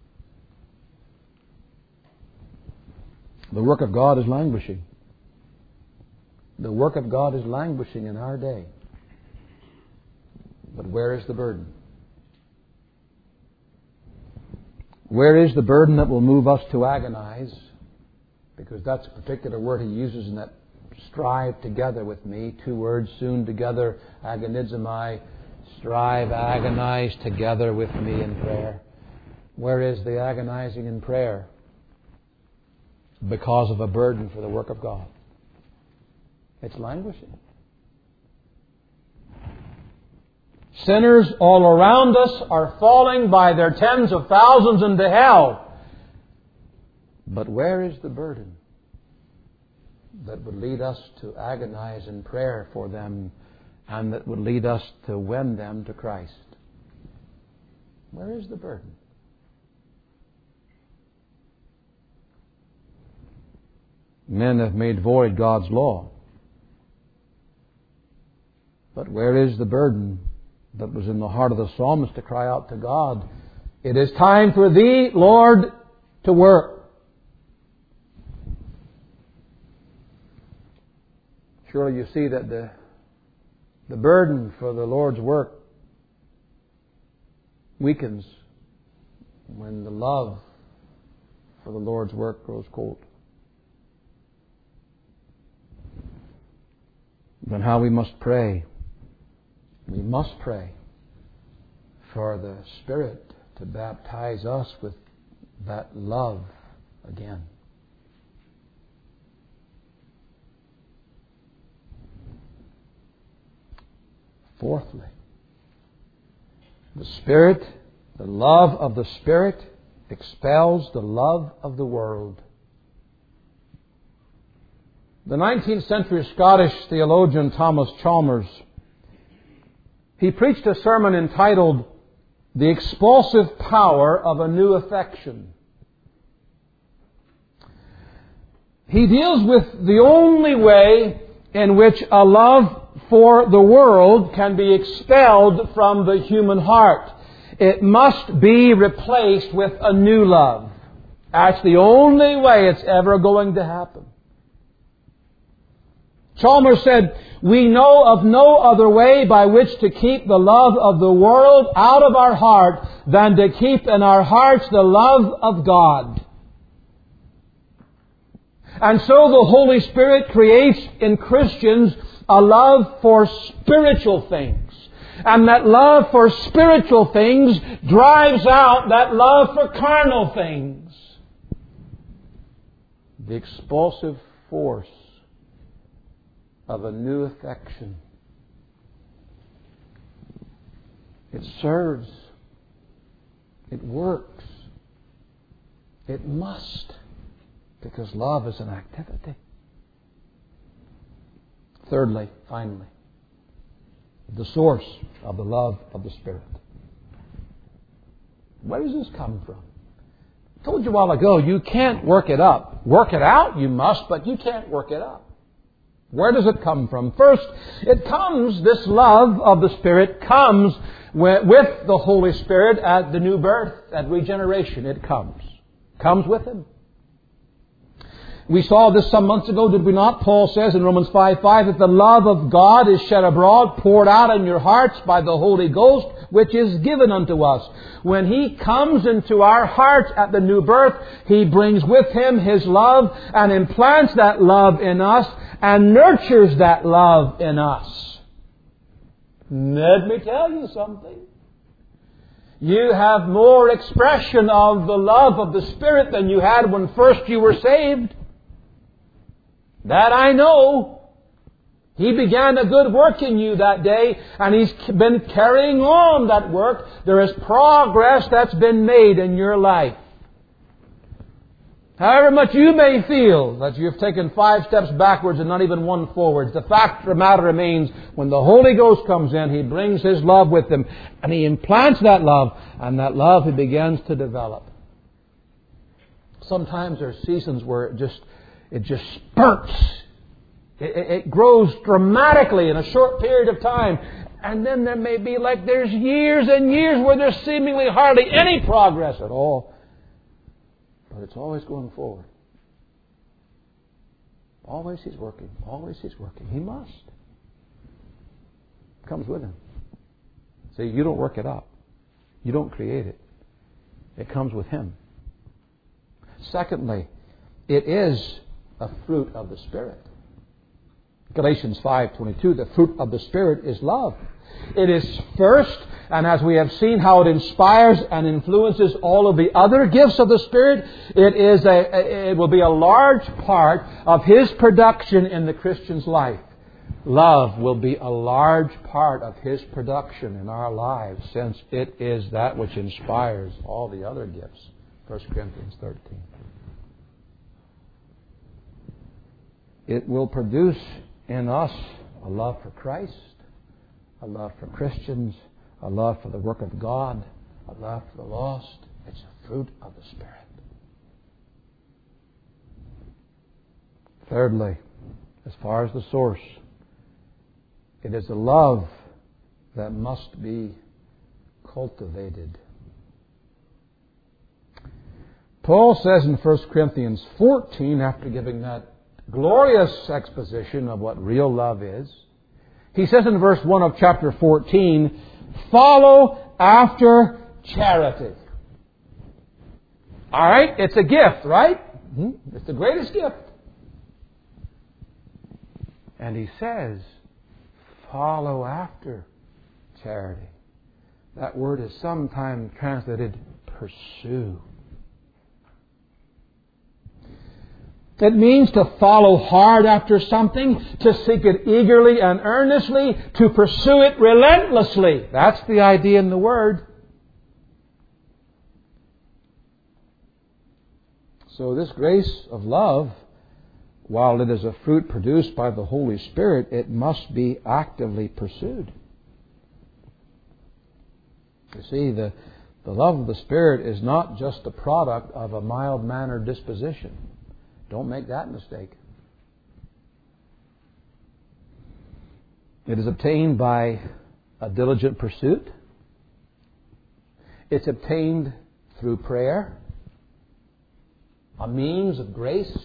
The work of God is languishing. The work of God is languishing in our day. But where is the burden? Where is the burden that will move us to agonize? Because that's a particular word he uses in that strive together with me. Two words soon together. Agonizomai. Strive, agonize together with me in prayer. Where is the agonizing in prayer? Because of a burden for the work of God. It's languishing. Sinners all around us are falling by their tens of thousands into hell. But where is the burden that would lead us to agonize in prayer for them and that would lead us to win them to Christ? Where is the burden? Men have made void God's law. But where is the burden that was in the heart of the psalmist to cry out to God? It is time for Thee, Lord, to work. Surely you see that the, the burden for the Lord's work weakens when the love for the Lord's work grows cold. Then how we must pray. We must pray for the Spirit to baptize us with that love again. Fourthly, the Spirit, the love of the Spirit expels the love of the world. The nineteenth century Scottish theologian Thomas Chalmers, he preached a sermon entitled The Expulsive Power of a New Affection. He deals with the only way in which a love for the world can be expelled from the human heart. It must be replaced with a new love. That's the only way it's ever going to happen. Chalmers said, we know of no other way by which to keep the love of the world out of our heart than to keep in our hearts the love of God. And so the Holy Spirit creates in Christians a love for spiritual things. And that love for spiritual things drives out that love for carnal things. The expulsive force of a new affection. It serves. It works. It must. Because love is an activity. Thirdly, finally, the source of the love of the Spirit. Where does this come from? I told you a while ago, you can't work it up. Work it out, you must, but you can't work it up. Where does it come from? First, it comes, this love of the Spirit comes with the Holy Spirit at the new birth, at regeneration. It comes. Comes with Him. We saw this some months ago, did we not? Paul says in Romans five five that the love of God is shed abroad, poured out in your hearts by the Holy Ghost, which is given unto us. When He comes into our hearts at the new birth, He brings with Him His love and implants that love in us and nurtures that love in us. Let me tell you something. You have more expression of the love of the Spirit than you had when first you were saved. That I know. He began a good work in you that day, and He's been carrying on that work. There is progress that's been made in your life. However much you may feel that you've taken five steps backwards and not even one forwards, the fact of the matter remains, when the Holy Ghost comes in, He brings His love with Him, and He implants that love, and that love He begins to develop. Sometimes there are seasons where it just It just spurts. It, it, it grows dramatically in a short period of time. And then there may be like there's years and years where there's seemingly hardly any progress at all. But it's always going forward. Always He's working. Always He's working. He must. It comes with Him. See, you don't work it up. You don't create it. It comes with Him. Secondly, it is a fruit of the Spirit. Galatians five twenty-two, the fruit of the Spirit is love. It is first, and as we have seen how it inspires and influences all of the other gifts of the Spirit, it is a, it will be a large part of His production in the Christian's life. Love will be a large part of His production in our lives, since it is that which inspires all the other gifts. First Corinthians thirteen. It will produce in us a love for Christ, a love for Christians, a love for the work of God, a love for the lost. It's a fruit of the Spirit. Thirdly, as far as the source, It is a love that must be cultivated. Paul says in First Corinthians fourteen, after giving that glorious exposition of what real love is, he says in verse one of chapter fourteen, follow after charity. All right? It's a gift, right? It's the greatest gift. And he says, follow after charity. That word is sometimes translated pursue. It means to follow hard after something, to seek it eagerly and earnestly, to pursue it relentlessly. That's the idea in the word. So this grace of love, while it is a fruit produced by the Holy Spirit, it must be actively pursued. You see, the, the love of the Spirit is not just the product of a mild-mannered disposition. Don't make that mistake. It is obtained by a diligent pursuit. It's obtained through prayer, a means of grace.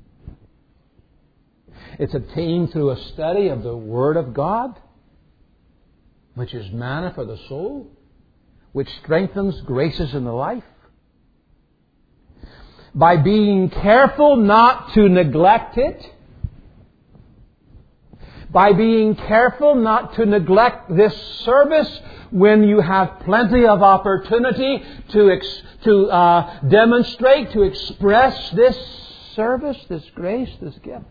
It's obtained through a study of the Word of God, which is manna for the soul, which strengthens graces in the life. By being careful not to neglect it. By being careful not to neglect this service when you have plenty of opportunity to ex- to uh, demonstrate, to express this service, this grace, this gift.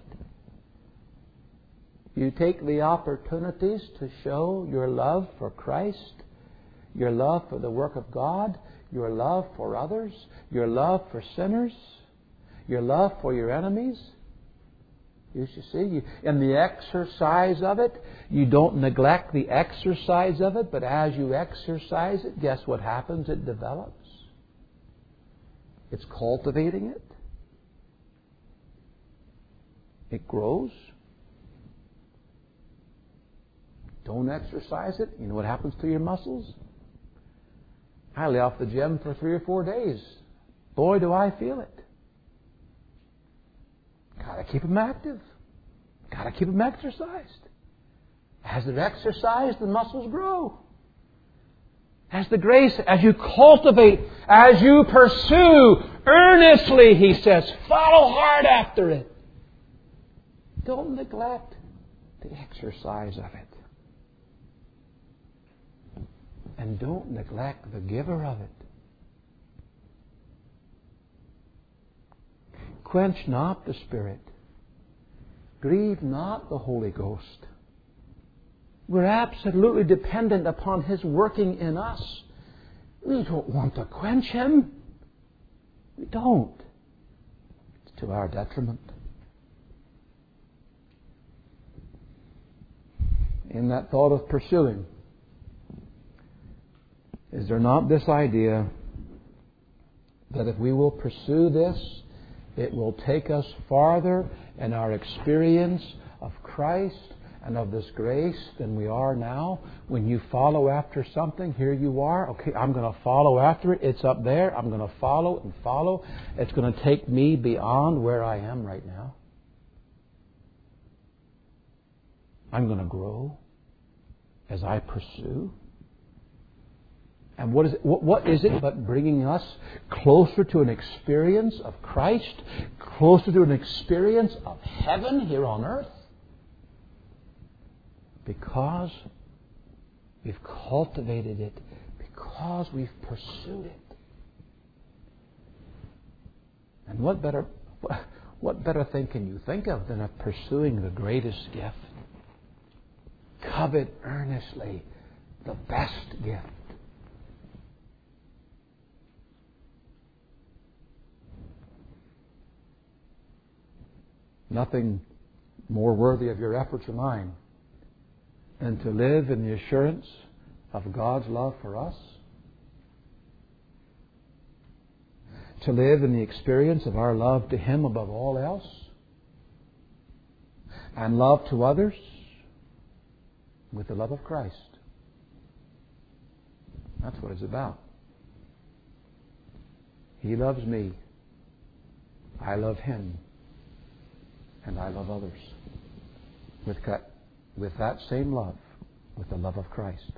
You take the opportunities to show your love for Christ, your love for the work of God, your love for others, your love for sinners, your love for your enemies. You see, you, in the exercise of it, you don't neglect the exercise of it, but as you exercise it, guess what happens? It develops. It's cultivating it. It grows. Don't exercise it. You know what happens to your muscles? I lay off the gym for three or four days. Boy, do I feel it. Got to keep them active. Got to keep them exercised. As they're exercised, the muscles grow. As the grace, as you cultivate, as you pursue earnestly, he says, follow hard after it. Don't neglect the exercise of it. And don't neglect the giver of it. Quench not the Spirit. Grieve not the Holy Ghost. We're absolutely dependent upon His working in us. We don't want to quench Him. We don't. It's to our detriment. In that thought of pursuing, is there not this idea that if we will pursue this, it will take us farther in our experience of Christ and of this grace than we are now? When you follow after something, here you are. Okay, I'm going to follow after it. It's up there. I'm going to follow and follow. It's going to take me beyond where I am right now. I'm going to grow as I pursue. And what is it, what, what is it but bringing us closer to an experience of Christ, closer to an experience of heaven here on earth? Because we've cultivated it, because we've pursued it. And what better, what better thing can you think of than of pursuing the greatest gift? Covet earnestly the best gift. Nothing more worthy of your efforts or mine than to live in the assurance of God's love for us. To live in the experience of our love to Him above all else. And love to others. with the love of Christ. That's what it's about. He loves me. I love Him. And I love others. With that, with that same love, with the love of Christ.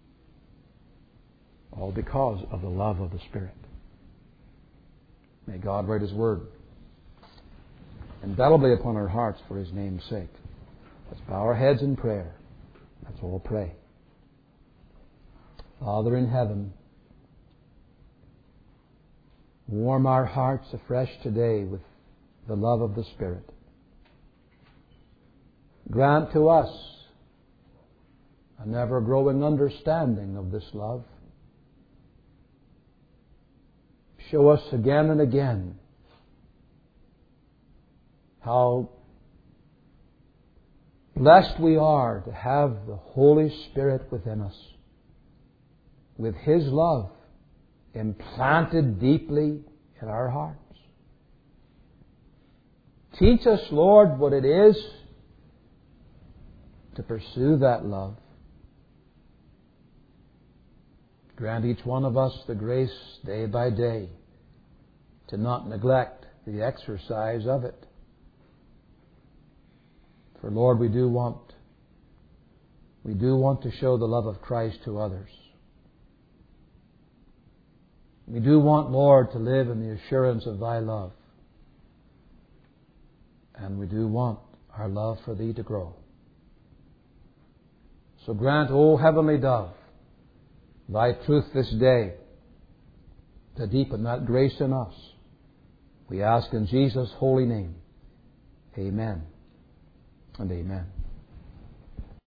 All because of the love of the Spirit. May God write His Word indelibly upon our hearts for His name's sake. Let's bow our heads in prayer. Let's all pray. Father in heaven, warm our hearts afresh today with the love of the Spirit. Grant to us an ever-growing understanding of this love. Show us again and again how blessed we are to have the Holy Spirit within us, with His love implanted deeply in our hearts. Teach us, Lord, what it is to pursue that love. Grant each one of us the grace day by day to not neglect the exercise of it. For Lord, we do want, we do want to show the love of Christ to others. We do want, Lord, to live in the assurance of Thy love. And we do want our love for Thee to grow. So grant, O Heavenly Dove, Thy truth this day to deepen that grace in us. We ask in Jesus' holy name. Amen and amen.